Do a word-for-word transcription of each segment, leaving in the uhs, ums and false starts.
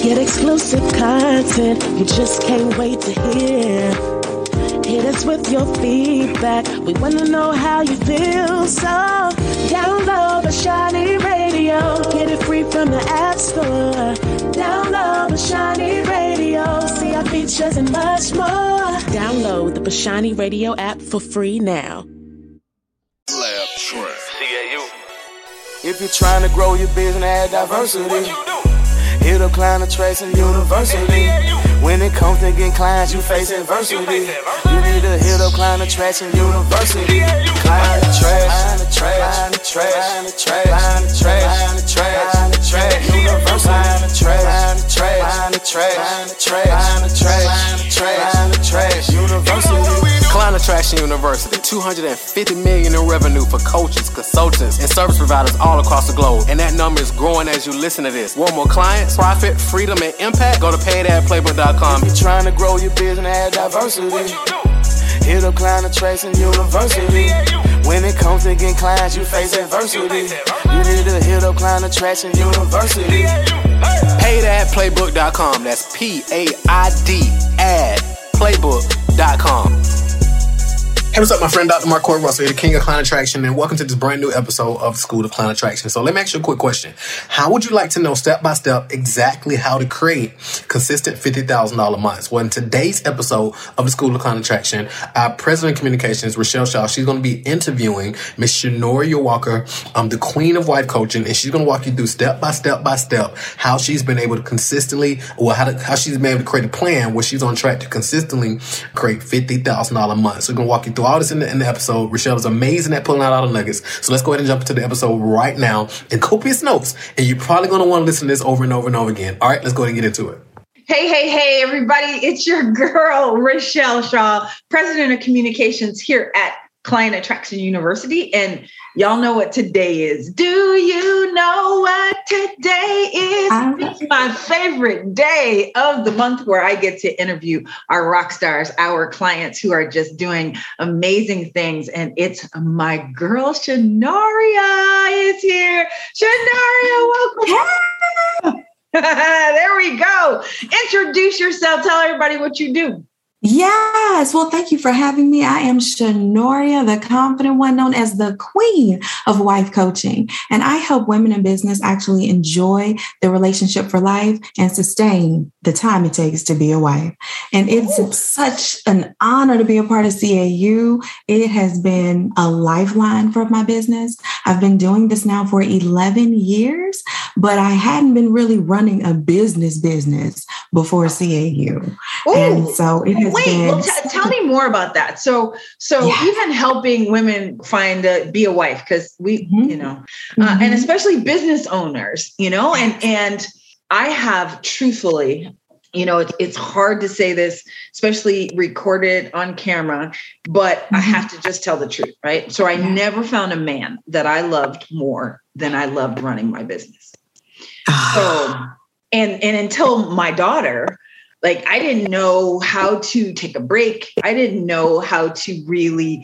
Get exclusive content you just can't wait to hear. Hit us with your feedback. We want to know how you feel. So download Bashani Radio. Get it free from the App Store. Download Bashani Radio. See our features and much more. Download the Bashani Radio app for free now. Lab Track. C A U. If you're trying to grow your business, add diversity. What you do? Hit up Client Attraction University. When it comes to getting clients, you face adversity. You need to hit up Client Attraction University. Client Attraction, Client Attraction, Client Attraction, Client Attraction, Client Attraction University. Client Attraction, Client Attraction, Client Attraction, Client Attraction University. Client Attraction University, two hundred fifty million dollars in revenue for coaches, consultants, and service providers all across the globe. And that number is growing as you listen to this. Want more clients, profit, freedom, and impact? Go to paid ad playbook dot com. If you're trying to grow your business, add diversity. Hit up Client Attraction University. When it comes to getting clients, you face adversity. You need to hit up Client Attraction University. paid ad playbook dot com. That's P A I D ad playbook dot com. Hey, what's up, my friend, Doctor Mark Corey Russell, the king of Client Attraction, and welcome to this brand new episode of School of Client Attraction. So let me ask you a quick question. How would you like to know step-by-step exactly how to create consistent fifty thousand dollars months? Well, in today's episode of the School of Client Attraction, our president of communications, Rochelle Shaw, she's going to be interviewing Miss Shanoria Walker, um, the queen of wife coaching, and she's going to walk you through step-by-step by step how she's been able to consistently, or how, to, how she's been able to create a plan where she's on track to consistently create fifty thousand dollars a month. So we're going to walk you through all this in the, in the episode. Rochelle is amazing at pulling out all the nuggets. So let's go ahead and jump into the episode right now and copious notes. And you're probably going to want to listen to this over and over and over again. All right, let's go ahead and get into it. Hey, hey, hey, everybody. It's your girl, Rochelle Shaw, president of communications here at Client Attraction University. And y'all know what today is. Do you know what today is? It's my favorite day of the month where I get to interview our rock stars, our clients who are just doing amazing things. And it's my girl, Shanoria is here. Shanoria, welcome. There we go. Introduce yourself. Tell everybody what you do. Yes. Well, thank you for having me. I am Shanoria, the confident one, known as the queen of wife coaching. And I help women in business actually enjoy the relationship for life and sustain the time it takes to be a wife. And it's Ooh. such an honor to be a part of C A U. It has been a lifeline for my business. I've been doing this now for eleven years, but I hadn't been really running a business business before C A U. Ooh. And so it has Wait, been... well, t- tell me more about that. So, so yeah. even helping women find a, be a wife, because we, mm-hmm. you know, uh, mm-hmm. and especially business owners, you know, and, and I have truthfully, you know, it, it's hard to say this, especially recorded on camera, but mm-hmm. I have to just tell the truth, right? So I yeah. never found a man that I loved more than I loved running my business. So, and, and until my daughter, like, I didn't know how to take a break. I didn't know how to really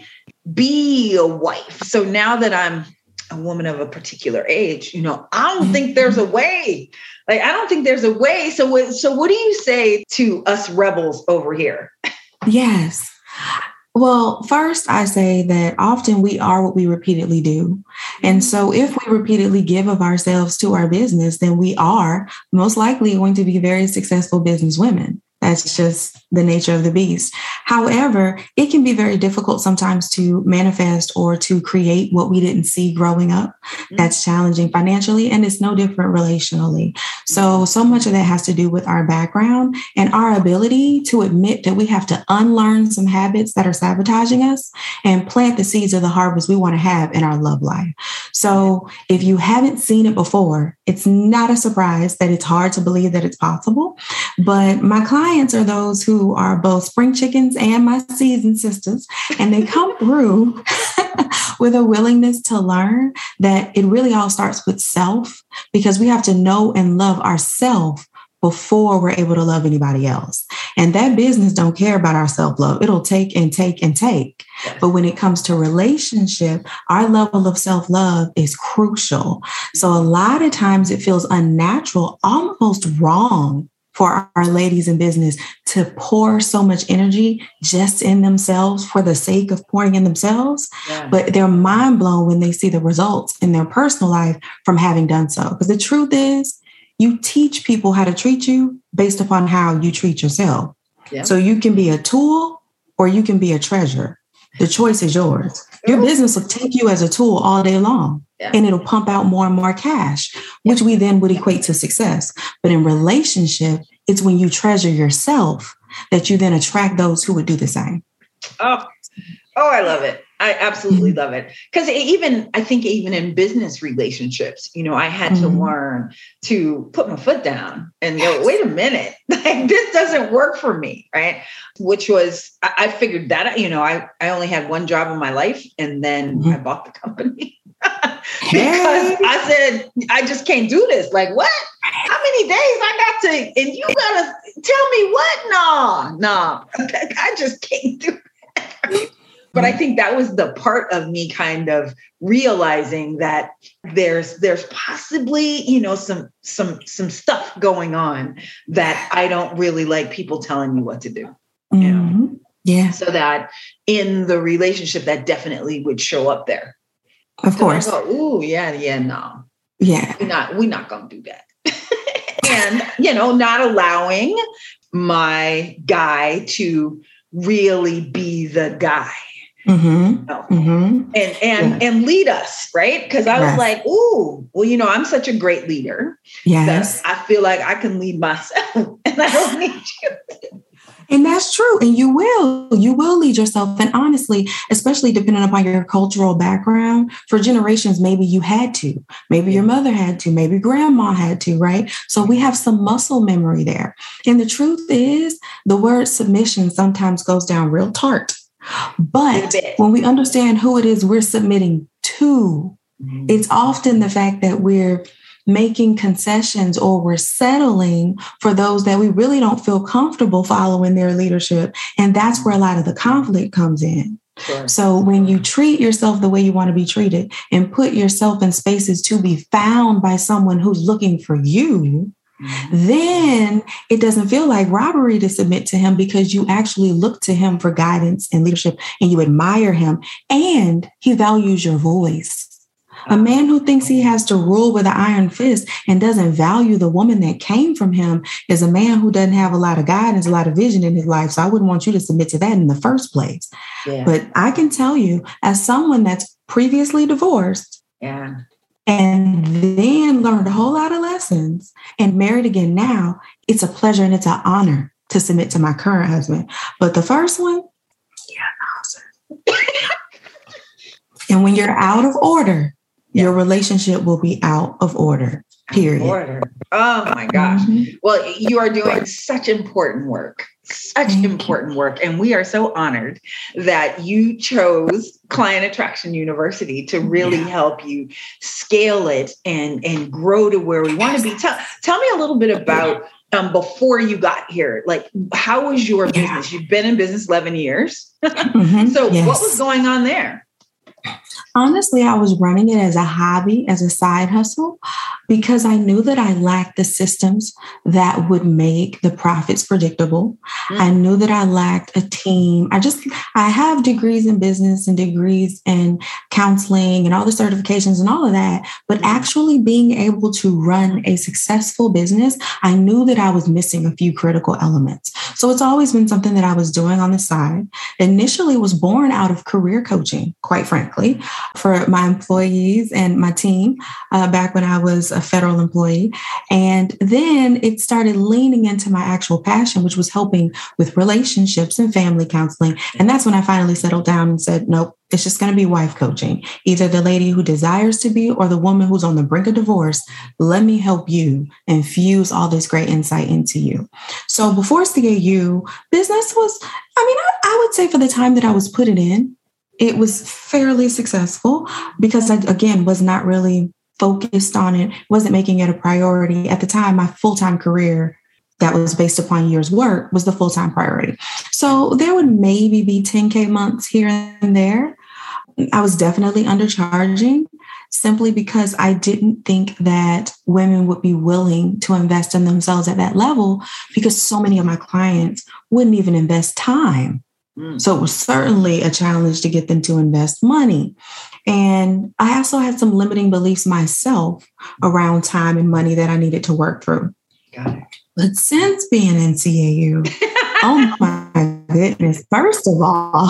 be a wife. So now that I'm a woman of a particular age, you know, I don't think there's a way. Like, I don't think there's a way. So what, so what do you say to us rebels over here? Yes. Well, first, I say that often we are what we repeatedly do. And so if we repeatedly give of ourselves to our business, then we are most likely going to be very successful business women. That's just the nature of the beast. However, it can be very difficult sometimes to manifest or to create what we didn't see growing up. That's challenging financially, and it's no different relationally. So, so much of that has to do with our background and our ability to admit that we have to unlearn some habits that are sabotaging us and plant the seeds of the harvest we want to have in our love life. So if you haven't seen it before, it's not a surprise that it's hard to believe that it's possible. But my clients are those who are both spring chickens and my seasoned sisters, and they come through with a willingness to learn that it really all starts with self, because we have to know and love ourselves before we're able to love anybody else. And that business don't care about our self-love. It'll take and take and take. But when it comes to relationship, our level of self-love is crucial. So a lot of times it feels unnatural, almost wrong for our ladies in business to pour so much energy just in themselves for the sake of pouring in themselves. Yeah. But they're mind blown when they see the results in their personal life from having done so. Because the truth is, you teach people how to treat you based upon how you treat yourself. Yeah. So you can be a tool or you can be a treasure. The choice is yours. Your business will take you as a tool all day long. Yeah. And it'll pump out more and more cash, which we then would equate to success. But in relationship, it's when you treasure yourself that you then attract those who would do the same. Oh, oh, I love it. I absolutely love it. Because even, I think even in business relationships, you know, I had mm-hmm. to learn to put my foot down and go, wait a minute, like, this doesn't work for me, right? Which was, I, I figured that, you know, I, I only had one job in my life and then mm-hmm. I bought the company. Because I said, I just can't do this. Like, what? How many days I got to, and you gotta tell me what? No, no, I just can't do it. But I think that was the part of me kind of realizing that there's there's possibly, you know, some some some stuff going on that I don't really like people telling me what to do. You know? Mm-hmm. Yeah. So that in the relationship, that definitely would show up there. Of so course. Oh, yeah, yeah, no. Yeah. We're not, we're not gonna do that. And, you know, not allowing my guy to really be the guy. Mm-hmm. You know? Mm-hmm. And and yeah. and lead us, right? Because I was yes. like, ooh, well, you know, I'm such a great leader. Yes. That I feel like I can lead myself and I don't need you. And that's true. And you will, you will lead yourself. And honestly, especially depending upon your cultural background, for generations, maybe you had to, maybe your mother had to, maybe grandma had to, right? So we have some muscle memory there. And the truth is, the word submission sometimes goes down real tart. But when we understand who it is we're submitting to, mm-hmm. it's often the fact that we're making concessions or we're settling for those that we really don't feel comfortable following their leadership. And that's where a lot of the conflict comes in. Sure. So when you treat yourself the way you want to be treated and put yourself in spaces to be found by someone who's looking for you, mm-hmm. then it doesn't feel like robbery to submit to him because you actually look to him for guidance and leadership and you admire him and he values your voice. A man who thinks he has to rule with an iron fist and doesn't value the woman that came from him is a man who doesn't have a lot of guidance, a lot of vision in his life. So I wouldn't want you to submit to that in the first place. Yeah. But I can tell you, as someone that's previously divorced, yeah. and then learned a whole lot of lessons and married again now, it's a pleasure and it's an honor to submit to my current husband. But the first one, yeah, no, sir. And when you're out of order, your relationship will be out of order, period. Order. Oh my gosh. Mm-hmm. Well, you are doing such important work, such Thank important you. work. And we are so honored that you chose Client Attraction University to really yeah. help you scale it and, and grow to where we want to be. Tell, tell me a little bit about um, before you got here, like, how was your yeah. business? You've been in business eleven years. Mm-hmm. So yes. what was going on there? Honestly, I was running it as a hobby, as a side hustle, because I knew that I lacked the systems that would make the profits predictable. Mm. I knew that I lacked a team. I just, I have degrees in business and degrees in counseling and all the certifications and all of that. But actually being able to run a successful business, I knew that I was missing a few critical elements. So it's always been something that I was doing on the side. Initially was born out of career coaching, quite frankly, for my employees and my team uh, back when I was a federal employee. And then it started leaning into my actual passion, which was helping with relationships and family counseling. And that's when I finally settled down and said, nope, it's just going to be wife coaching. Either the lady who desires to be or the woman who's on the brink of divorce. Let me help you infuse all this great insight into you. So before C A U, business was, I mean, I, I would say for the time that I was put it in, it was fairly successful because I, again, was not really focused on it, wasn't making it a priority. At the time, my full-time career that was based upon years' work was the full-time priority. So there would maybe be ten K months here and there. I was definitely undercharging. simply because I didn't think that women would be willing to invest in themselves at that level, because so many of my clients wouldn't even invest time. Mm. So it was certainly a challenge to get them to invest money. And I also had some limiting beliefs myself around time and money that I needed to work through. Got it. But since being in C A U, oh my goodness, first of all,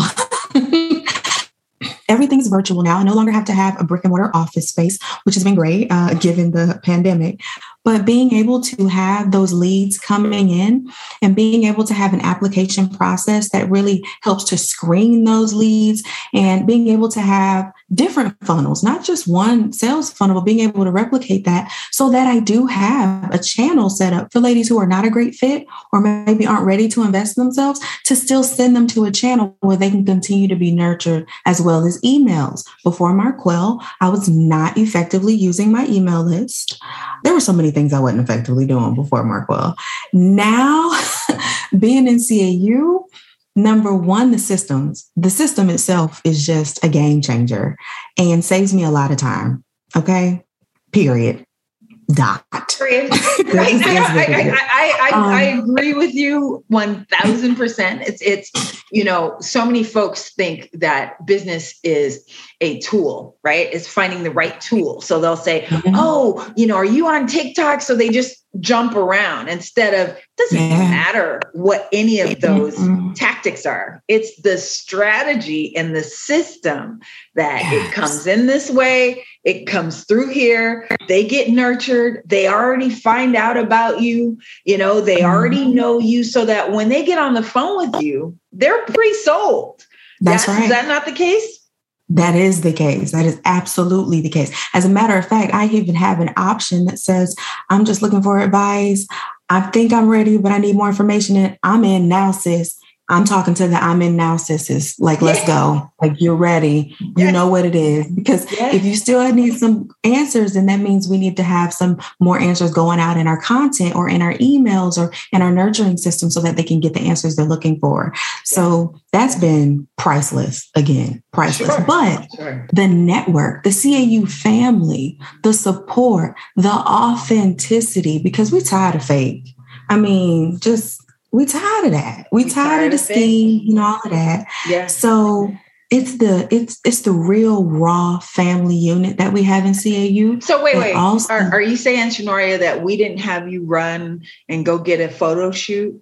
everything's virtual now. I no longer have to have a brick and mortar office space, which has been great uh, given the pandemic. But being able to have those leads coming in and being able to have an application process that really helps to screen those leads, and being able to have different funnels, not just one sales funnel, but being able to replicate that so that I do have a channel set up for ladies who are not a great fit or maybe aren't ready to invest in themselves, to still send them to a channel where they can continue to be nurtured, as well as emails. Before Marquel, I was not effectively using my email list. There were so many things I wasn't effectively doing before Marquel. Now, being in C A U, number one, the systems. The system itself is just a game changer and saves me a lot of time. Okay? Period. Dot. Period. I, I, I, I, um, I agree with you one thousand percent. It's, it's, you know, so many folks think that business is a tool, right? It's finding the right tool. So they'll say, mm-hmm. oh, you know, are you on TikTok? So they just jump around instead of, doesn't yeah. matter what any of those mm-hmm. tactics are. It's the strategy and the system that yes. it comes in this way. It comes through here. They get nurtured. They already find out about you. You know, they already know you, so that when they get on the phone with you, they're pre-sold. That's yes? right. Is that not the case? That is the case. That is absolutely the case. As a matter of fact, I even have an option that says, I'm just looking for advice. I think I'm ready, but I need more information. And I'm in now, sis. I'm talking to the I'm in now sisters. Like, let's yes. go. Like, you're ready. You yes. know what it is. Because yes. if you still need some answers, then that means we need to have some more answers going out in our content or in our emails or in our nurturing system, so that they can get the answers they're looking for. So that's been priceless. Again, priceless. Sure. But sure. the network, the C A U family, the support, the authenticity, because we're tired of fake. I mean, just... We tired of that. We, we tired, tired of the scheme, you know, all of that. Yeah. So it's the it's it's the real raw family unit that we have in C A U. So wait, wait. Also, are, are you saying, Shanoria, that we didn't have you run and go get a photo shoot?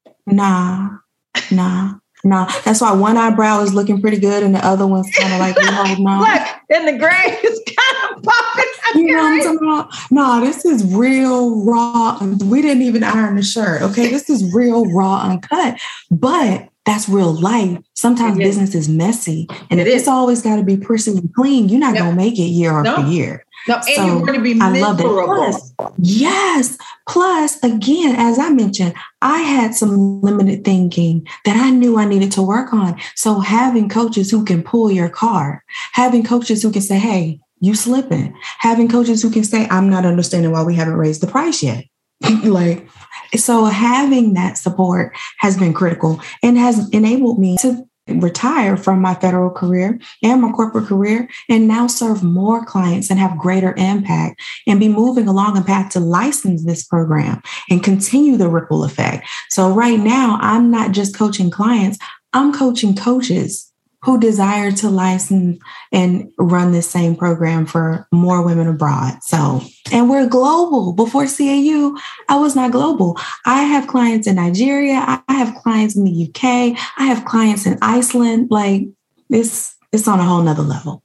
Nah, nah. No, that's why one eyebrow is looking pretty good and the other one's kind of like, holding on. Look, and the gray is kind of popping. You know what I'm talking about? No, this is real raw. We didn't even iron the shirt. Okay, this is real raw, uncut. But that's real life. Sometimes business is messy, and it if is. It's always got to be pristine and clean, you're not yep. gonna make it year after no. year. No, and so, you're going to be miserable. Plus, yes. Plus, again, as I mentioned, I had some limited thinking that I knew I needed to work on. So having coaches who can pull your card, having coaches who can say, hey, you slipping, having coaches who can say, I'm not understanding why we haven't raised the price yet. Like, so having that support has been critical and has enabled me to retire from my federal career and my corporate career and now serve more clients and have greater impact and be moving along a path to license this program and continue the ripple effect. So right now, I'm not just coaching clients, I'm coaching coaches who desire to license and run this same program for more women abroad. So, and we're global. Before C A U, I was not global. I have clients in Nigeria. I have clients in the U K. I have clients in Iceland. Like, it's, it's on a whole nother level.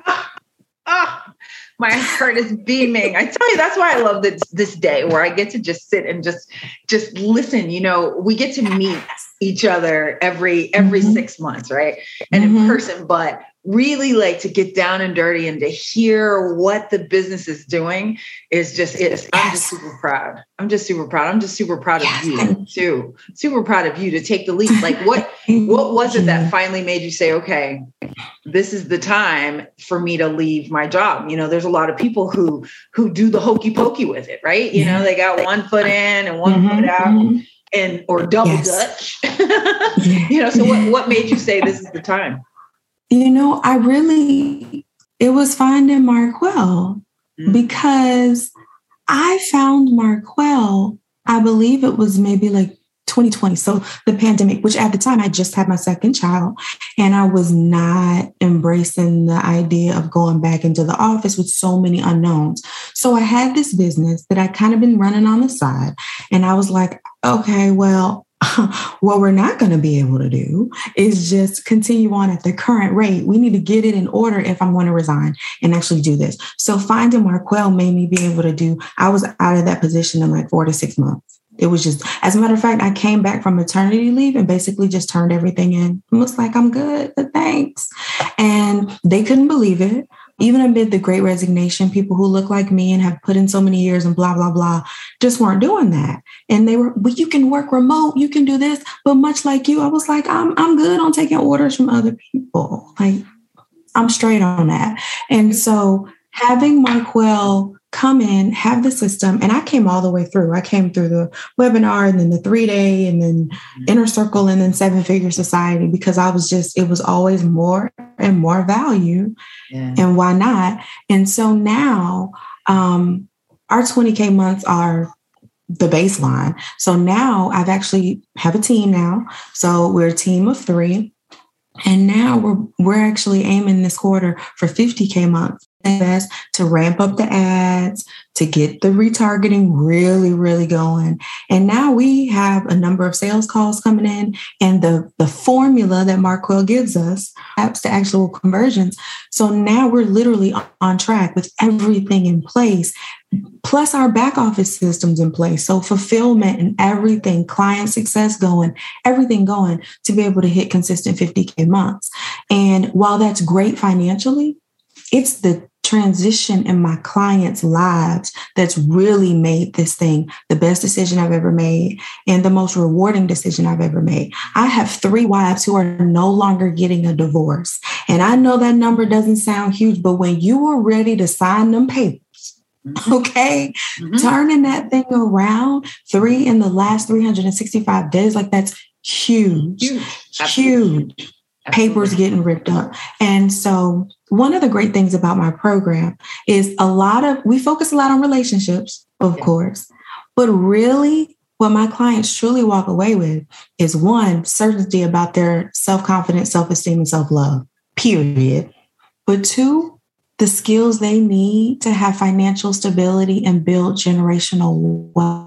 Oh, my heart is beaming. I tell you, that's why I love this, this day where I get to just sit and just, just listen. You know, we get to meet each other every, every mm-hmm. six months, right? And mm-hmm. in person, but really like to get down and dirty and to hear what the business is doing is just, it's, yes. I'm just super proud. I'm just super proud. I'm just super proud yes. of you too. Super proud of you to take the leap. Like what, what was it that finally made you say, okay, this is the time for me to leave my job? You know, there's a lot of people who, who do the hokey pokey with it, right? You know, they got one foot in and one mm-hmm. foot out and, or double yes. Dutch, you know, so what, what made you say this is the time? You know, I really, it was finding Marquel mm-hmm. because I found Marquel, I believe it was maybe like twenty twenty. So the pandemic, which at the time I just had my second child and I was not embracing the idea of going back into the office with so many unknowns. So I had this business that I kind of been running on the side. And I was like, okay, well, what we're not going to be able to do is just continue on at the current rate. We need to get it in order if I'm going to resign and actually do this. So finding Marquel made me be able to do, I was out of that position in like four to six months. It was just, as a matter of fact, I came back from maternity leave and basically just turned everything in. It was like, I'm good, but thanks. And they couldn't believe it. Even amid the great resignation, people who look like me and have put in so many years and blah, blah, blah, just weren't doing that. And they were, but you can work remote, you can do this. But much like you, I was like, I'm I'm good on taking orders from other people. Like, I'm straight on that. And so having Marquel come in, have the system, and I came all the way through. I came through the webinar and then the three day and then Inner Circle and then Seven Figure Society, because I was just, it was always more and more value. Yeah. And why not? And so now um, our twenty K months are the baseline. So now I've actually have a team now. So we're a team of three. And now we're we're actually aiming this quarter for fifty K months. Best to ramp up the ads, to get the retargeting really, really going. And now we have a number of sales calls coming in, and the, the formula that Marquel gives us apps to actual conversions. So now we're literally on track with everything in place, plus our back office systems in place. So fulfillment and everything, client success going, everything going to be able to hit consistent fifty K months. And while that's great financially, it's the transition in my clients' lives that's really made this thing the best decision I've ever made and the most rewarding decision I've ever made. I have three wives who are no longer getting a divorce. And I know that number doesn't sound huge, but when you were ready to sign them papers, okay, mm-hmm. turning that thing around, three in the last three hundred sixty-five days, like that's huge, huge, huge. Papers getting ripped up. And so one of the great things about my program is a lot of, we focus a lot on relationships, of yeah. course, but really what my clients truly walk away with is one, certainty about their self-confidence, self-esteem, and self-love, period. But two, the skills they need to have financial stability and build generational wealth.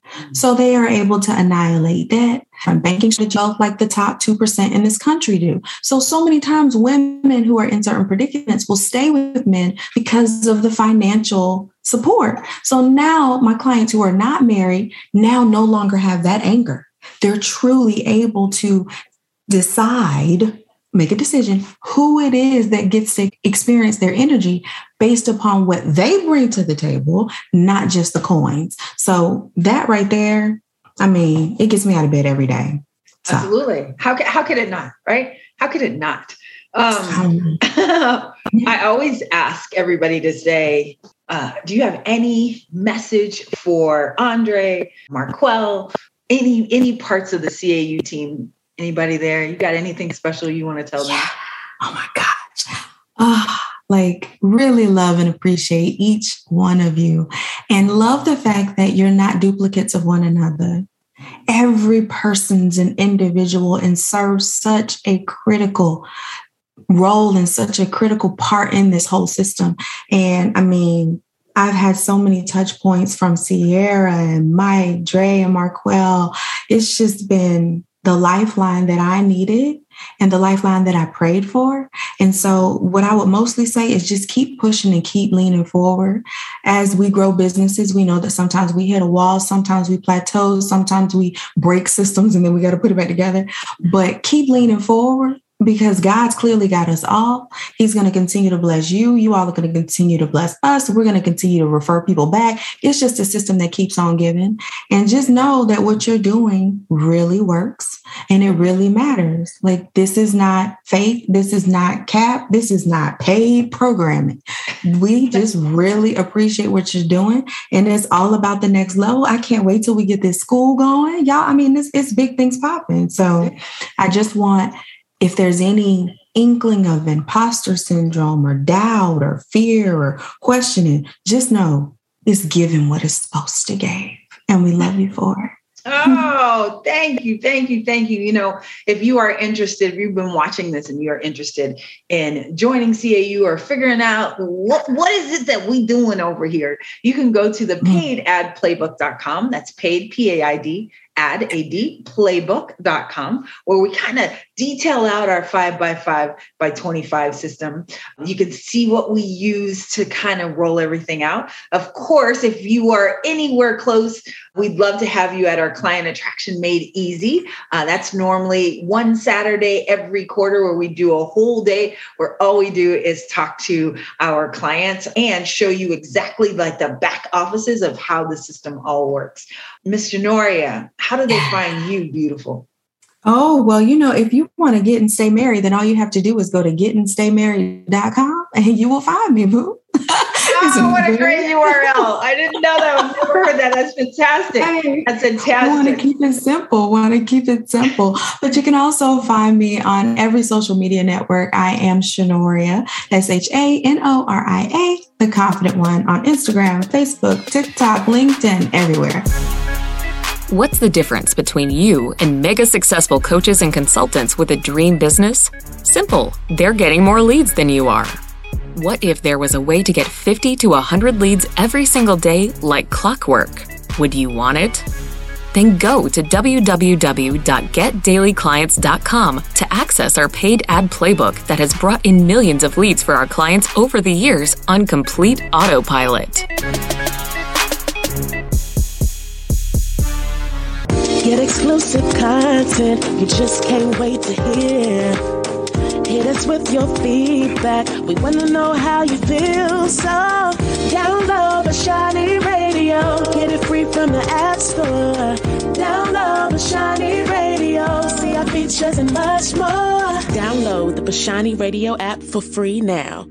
So they are able to annihilate debt from banking strategy like the top two percent in this country do. So, so many times women who are in certain predicaments will stay with men because of the financial support. So now my clients who are not married now no longer have that anger. They're truly able to decide, make a decision, who it is that gets to experience their energy based upon what they bring to the table, not just the coins. So that right there, I mean, it gets me out of bed every day. So. Absolutely. How, how could it not, right? How could it not? Um, I always ask everybody to say, uh, do you have any message for Andre, Marquel, any, any parts of the C A U team? Anybody there? You got anything special you want to tell them? Yeah. Oh my gosh. Oh, like really love and appreciate each one of you and love the fact that you're not duplicates of one another. Every person's an individual and serves such a critical role and such a critical part in this whole system. And I mean, I've had so many touch points from Sierra and Mike, Dre, and Marquel. It's just been the lifeline that I needed and the lifeline that I prayed for. And so what I would mostly say is just keep pushing and keep leaning forward. As we grow businesses, we know that sometimes we hit a wall, sometimes we plateau, sometimes we break systems and then we got to put it back together. But keep leaning forward because God's clearly got us all. He's going to continue to bless you. You all are going to continue to bless us. We're going to continue to refer people back. It's just a system that keeps on giving. And just know that what you're doing really works and it really matters. Like this is not fake. This is not cap. This is not paid programming. We just really appreciate what you're doing. And it's all about the next level. I can't wait till we get this school going. Y'all, I mean, it's, it's big things popping. So I just want, if there's any inkling of imposter syndrome or doubt or fear or questioning, just know it's giving what it's supposed to give. And we love you for it. Oh, thank you. Thank you. Thank you. You know, if you are interested, if you've been watching this and you're interested in joining C A U or figuring out what, what is it that we doing over here, you can go to the paid ad playbook dot com. That's paid, P A I D, ad, A D, playbook dot com, where we kind of detail out our five by five by twenty-five system. You can see what we use to kind of roll everything out. Of course, if you are anywhere close, we'd love to have you at our Client Attraction Made Easy. Uh, that's normally one Saturday every quarter where we do a whole day where all we do is talk to our clients and show you exactly like the back offices of how the system all works. Mister Noria, how do they find you, beautiful? Oh, well, you know, if you want to get and stay married, then all you have to do is go to get and stay married dot com and you will find me, boo. Oh, what a great U R L. I didn't know that. I've never heard that. That's fantastic. Hey, That's fantastic. I want to keep it simple. Want to keep it simple. But you can also find me on every social media network. I am Shanoria, S H A N O R I A, the confident one, on Instagram, Facebook, TikTok, LinkedIn, everywhere. What's the difference between you and mega successful coaches and consultants with a dream business? Simple. They're getting more leads than you are. What if there was a way to get fifty to one hundred leads every single day like clockwork? Would you want it? Then go to w w w dot get daily clients dot com to access our paid ad playbook that has brought in millions of leads for our clients over the years on complete autopilot. Get exclusive content you just can't wait to hear. Hit us with your feedback. We want to know how you feel. So download the Shiny Radio. Get it free from the App Store. Download the Shiny Radio. See our features and much more. Download the Shiny Radio app for free now.